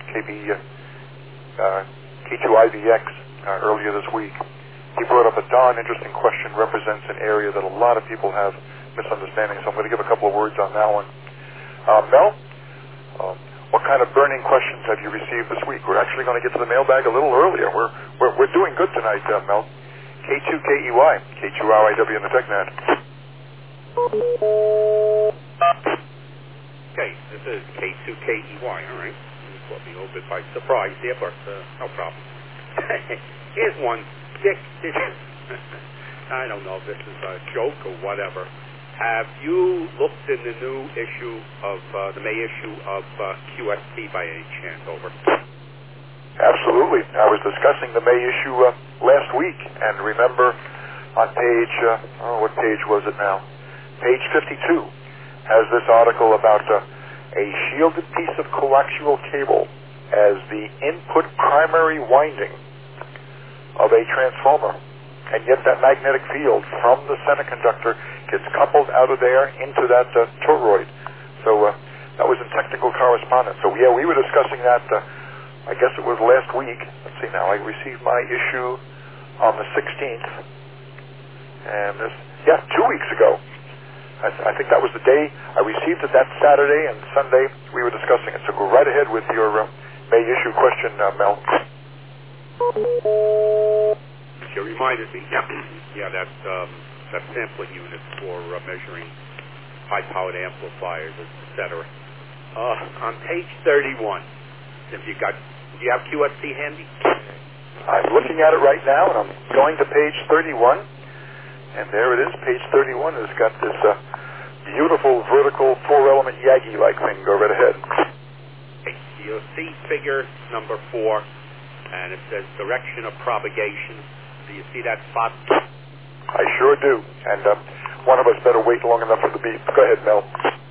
K2IVX, earlier this week. He brought up a darn interesting question, represents an area that a lot of people have misunderstanding, so I'm going to give a couple of words on that one. Mel, what kind of burning questions have you received this week? We're actually going to get to the mailbag a little earlier. We're doing good tonight, Mel. K2KEY, K2RIW in the TechNet. Okay, this is K2KEY, all right? You caught me a little bit by surprise there, but no problem. Here's one. Dick, I don't know if this is a joke or whatever. Have you looked in the new issue of, the May issue of QST by any chance? Over. Absolutely. I was discussing the May issue last week, and remember on page, what page was it now? Page 52 has this article about a shielded piece of coaxial cable as the input primary winding of a transformer, and yet that magnetic field from the semiconductor gets coupled out of there into that toroid. So that was in technical correspondence. So yeah, we were discussing that, I guess it was last week. Let's see now, I received my issue on the 16th, and 2 weeks ago. I think that was the day I received it. That Saturday and Sunday we were discussing it. So go right ahead with your May issue question, Mel. You reminded me, that sampling unit for measuring high-powered amplifiers, etc. On page 31, do you have QST handy? I'm looking at it right now, and I'm going to page 31, and there it is. Page 31 has got this beautiful vertical four-element Yagi-like thing. Go right ahead. You'll see figure number 4, and it says direction of propagation. Do you see that spot? I sure do. And one of us better wait long enough for the beep. Go ahead, Mel.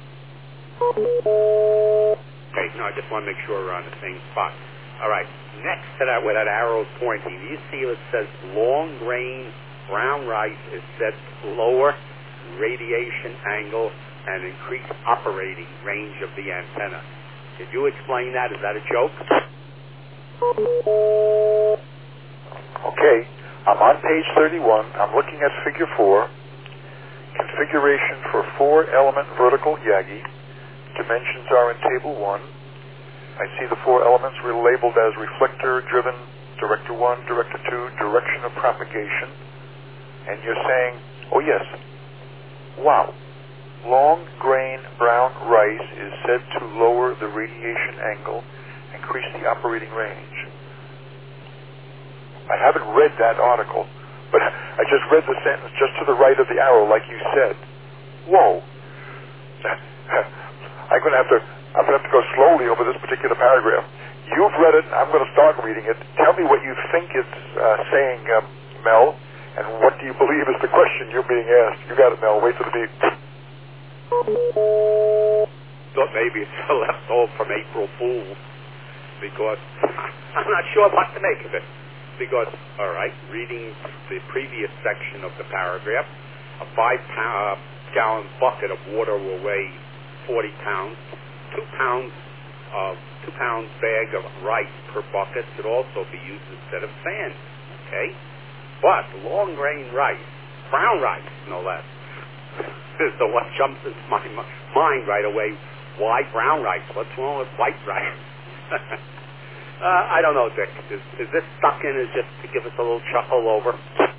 Okay, no, I just want to make sure we're on the same spot. All right, next to that, where that arrow's pointing, do you see it says long grain brown rice is set lower radiation angle and increased operating range of the antenna. Did you explain that? Is that a joke? Okay, I'm on page 31. I'm looking at figure 4. Configuration for 4-element vertical Yagi. Dimensions are in table 1. I see the 4 elements were labeled as reflector, driven, director 1, director 2, direction of propagation. And you're saying, oh yes, wow, long grain brown rice is said to lower the radiation angle, increase the operating range. I haven't read that article, but I just read the sentence just to the right of the arrow, like you said. Whoa. I'm going to have to go slowly over this particular paragraph. You've read it, I'm going to start reading it. Tell me what you think it's saying, Mel, and what do you believe is the question you're being asked. You got it, Mel. Wait for the beep. Thought maybe it's a leftover from April Fool's, because I'm not sure what to make of it. Because, all right, reading the previous section of the paragraph, a 5 gallon bucket of water will weigh 40 pounds. 2 pounds bag of rice per bucket should also be used instead of sand. Okay? But long grain rice, brown rice, no less, is the what jumps into my mind right away. Why brown rice? What's wrong with white rice? I don't know, Dick. Is this stuck in as just to give us a little chuckle over?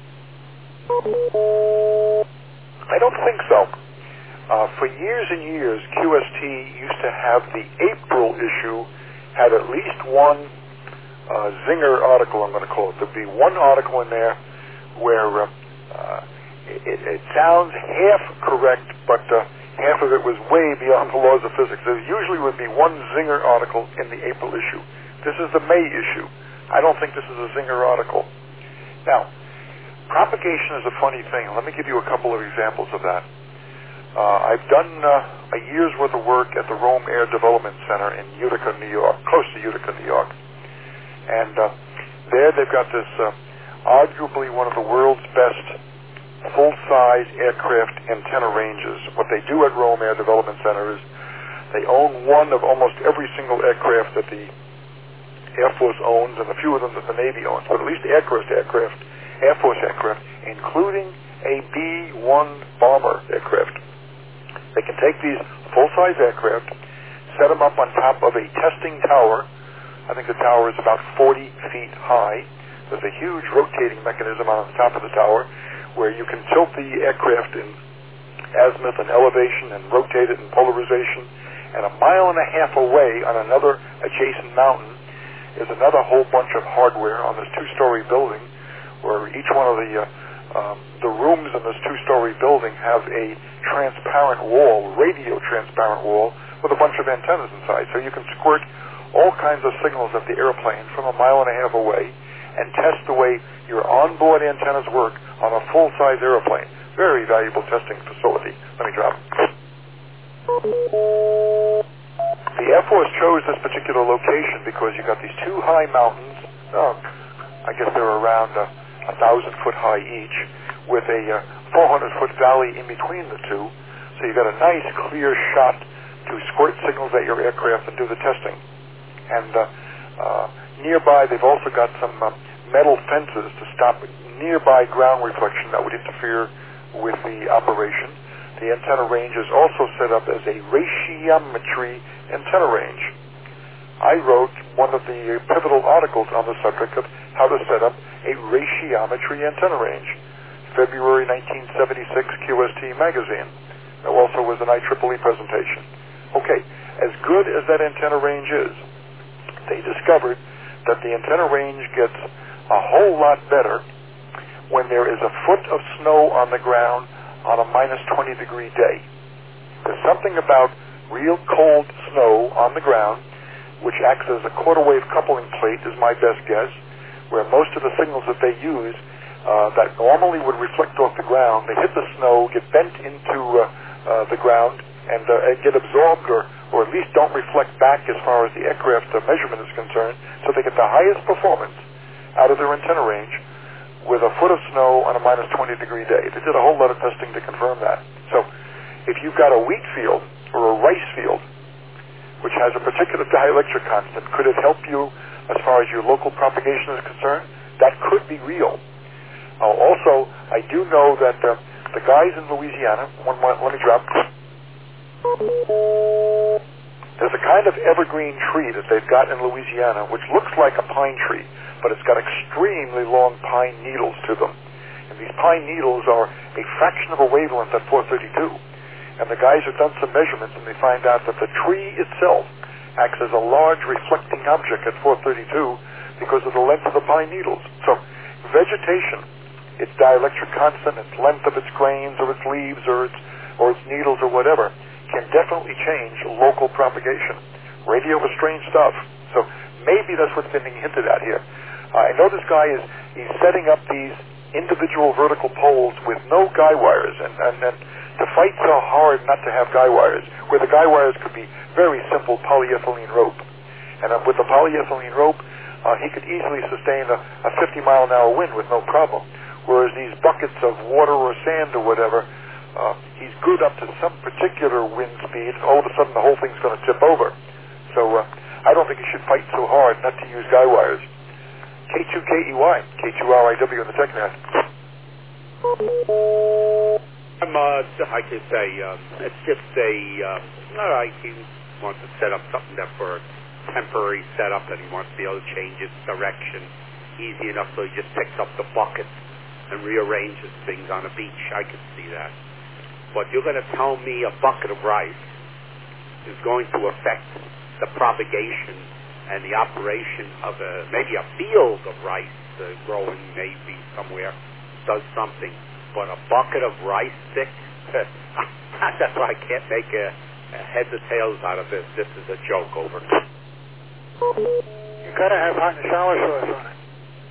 I don't think so. For years and years, QST used to have the April issue, had at least one zinger article, I'm going to call it. There'd be one article in there where it sounds half correct, but half of it was way beyond the laws of physics. There usually would be one zinger article in the April issue. This is the May issue. I don't think this is a zinger article. Now, propagation is a funny thing. Let me give you a couple of examples of that. I've done a year's worth of work at the Rome Air Development Center in Utica, New York, close to Utica, New York. And there they've got this arguably one of the world's best full-size aircraft antenna ranges. What they do at Rome Air Development Center is they own one of almost every single aircraft that the Air Force owns, and a few of them that the Navy owns, but at least Air Force aircraft, including a B-1 bomber aircraft. They can take these full-size aircraft, set them up on top of a testing tower. I think the tower is about 40 feet high. There's a huge rotating mechanism on the top of the tower where you can tilt the aircraft in azimuth and elevation and rotate it in polarization. And 1.5 miles away on another adjacent mountain is another whole bunch of hardware on this 2-story building where each one of the rooms in this 2-story building have a transparent wall, radio transparent wall, with a bunch of antennas inside. So you can squirt all kinds of signals at the airplane from 1.5 miles away and test the way your onboard antennas work on a full-size airplane. Very valuable testing facility. Let me drop. The Air Force chose this particular location because you got these two high mountains. I guess they're around 1,000-foot high each, with a 400-foot valley in between the two. So you got a nice, clear shot to squirt signals at your aircraft and do the testing. And nearby, they've also got some metal fences to stop nearby ground reflection that would interfere with the operation. The antenna range is also set up as a ratiometry antenna range. I wrote one of the pivotal articles on the subject of how to set up a ratiometry antenna range. February 1976 QST magazine. There also was an IEEE presentation. Okay, as good as that antenna range is, they discovered that the antenna range gets a whole lot better when there is a foot of snow on the ground on a -20-degree day. There's something about real cold snow on the ground, which acts as a quarter-wave coupling plate, is my best guess, where most of the signals that they use that normally would reflect off the ground, they hit the snow, get bent into the ground, and get absorbed or at least don't reflect back as far as the aircraft measurement is concerned, so they get the highest performance out of their antenna range with a foot of snow on a -20-degree day. They did a whole lot of testing to confirm that. So if you've got a wheat field or a rice field, which has a particular dielectric constant, could it help you as far as your local propagation is concerned? That could be real. Also, I do know that the guys in Louisiana, let me drop. There's a kind of evergreen tree that they've got in Louisiana, which looks like a pine tree, but it's got extremely long pine needles to them. And these pine needles are a fraction of a wavelength at 432. And the guys have done some measurements, and they find out that the tree itself acts as a large reflecting object at 432 because of the length of the pine needles. So vegetation, its dielectric constant, its length of its grains or its leaves or its needles or whatever, can definitely change local propagation. Radio is strange stuff. So maybe that's what's being hinted at here. I know this guy he's setting up these individual vertical poles with no guy wires, and to fight so hard not to have guy wires, where the guy wires could be very simple polyethylene rope. And with the polyethylene rope, he could easily sustain a 50-mile-an-hour wind with no problem. Whereas these buckets of water or sand or whatever he's good up to some particular wind speed, and all of a sudden the whole thing's going to tip over. So I don't think he should fight so hard not to use guy wires. K2KEY, K2RIW in the TechNet. I could say, it's just all right, he wants to set up something that for a temporary setup, and he wants to be able to change its direction easy enough so he just picks up the bucket and rearranges things on a beach. I could see that. But you're going to tell me a bucket of rice is going to affect the propagation and the operation of maybe a field of rice growing maybe somewhere does something, but a bucket of rice sticks, that's why I can't make a heads or tails out of this. This is a joke. Over. You gotta have hot and shower sauce on it.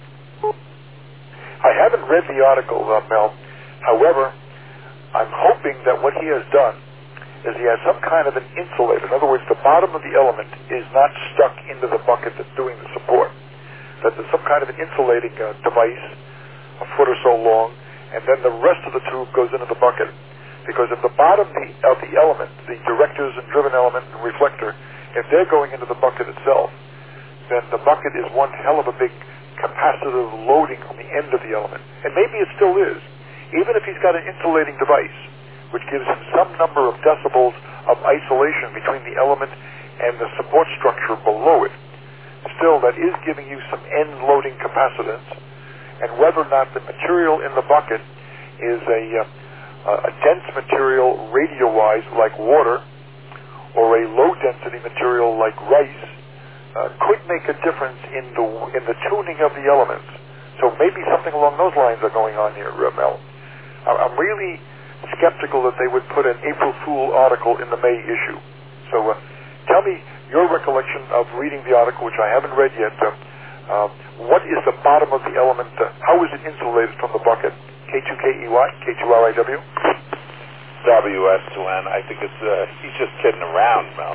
I haven't read the article, Mel. However, I'm hoping that what he has done is he has some kind of an insulator. In other words, the bottom of the element is not stuck into the bucket that's doing the support. That there's some kind of an insulating device, a foot or so long, and then the rest of the tube goes into the bucket. Because if the bottom of the element, the directors and driven element and reflector, if they're going into the bucket itself, then the bucket is one hell of a big capacitive loading on the end of the element. And maybe it still is. Even if he's got an insulating device, which gives him some number of decibels of isolation between the element and the support structure below it, still that is giving you some end loading capacitance. And whether or not the material in the bucket is a dense material radio-wise like water, or a low-density material like rice, could make a difference in the tuning of the elements. So maybe something along those lines are going on here, Mel. I'm really skeptical that they would put an April Fool article in the May issue. So tell me your recollection of reading the article, which I haven't read yet. What is the bottom of the element? How is it insulated from the bucket? K2KEY, K2RIW? WS2N. I think it's he's just kidding around, Mel.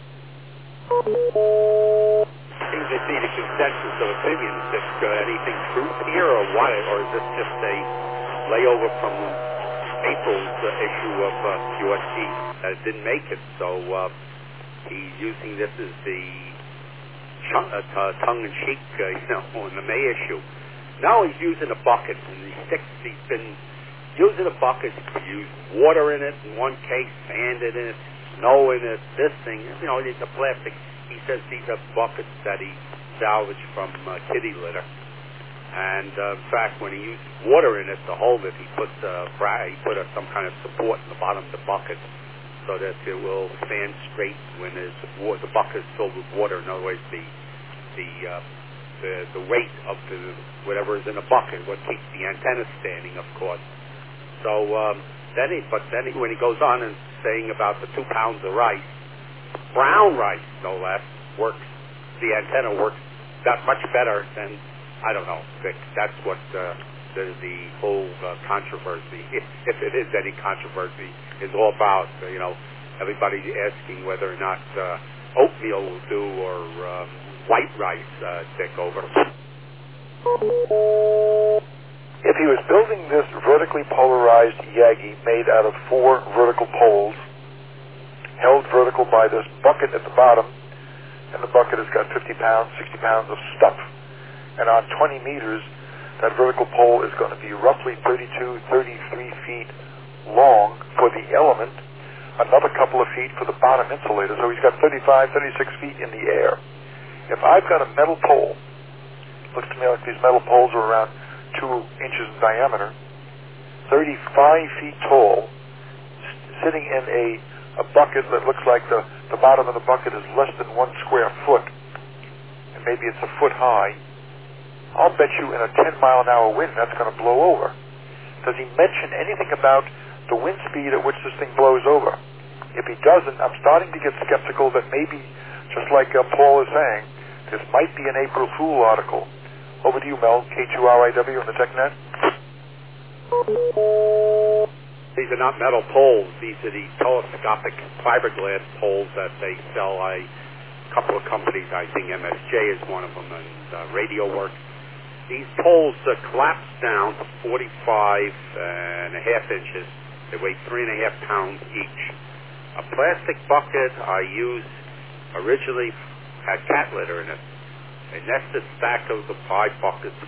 Seems to be the consensus of opinions. Is anything truth here, or what? Or is this just a layover from April's issue of QST that didn't make it? So he's using this as the tongue-in-cheek, in the May issue. Now he's using a bucket, and he's been using a bucket. He could use water in it in one case, sand in it, snow in it, this thing. It's a plastic. He says these are buckets that he salvaged from kitty litter. And in fact, when he used water in it to hold it, he put some kind of support in the bottom of the bucket so that it will stand straight when the bucket is filled with water. In other words, the weight of whatever is in the bucket, what keeps the antenna standing, of course. So then when he goes on and saying about the 2 pounds of rice, brown rice no less, the antenna works that much better than, I don't know, that's what the whole controversy, if it is any controversy, is all about. Everybody asking whether or not oatmeal will do, or white rice take over. If he was building this vertically polarized Yagi made out of 4 vertical poles, held vertical by this bucket at the bottom, and the bucket has got 50 pounds, 60 pounds of stuff, and on 20 meters, that vertical pole is going to be roughly 32, 33 feet long for the element, another couple of feet for the bottom insulator, so he's got 35, 36 feet in the air. If I've got a metal pole, looks to me like these metal poles are around 2 inches in diameter, 35 feet tall, sitting in a bucket that looks like the bottom of the bucket is less than 1 square foot, and maybe it's a foot high, I'll bet you in a 10-mile-an-hour wind that's going to blow over. Does he mention anything about the wind speed at which this thing blows over? If he doesn't, I'm starting to get skeptical that maybe, just like Paul is saying, this might be an April Fool article. Over to you, Mel, K2RIW on the TechNet. These are not metal poles. These are the telescopic fiberglass poles that they sell. A couple of companies, I think MSJ is one of them, and Radio Works. These poles collapse down to 45.5 inches They weigh 3.5 pounds each. A plastic bucket I used originally had cat litter in it. A nested stack of the 5 buckets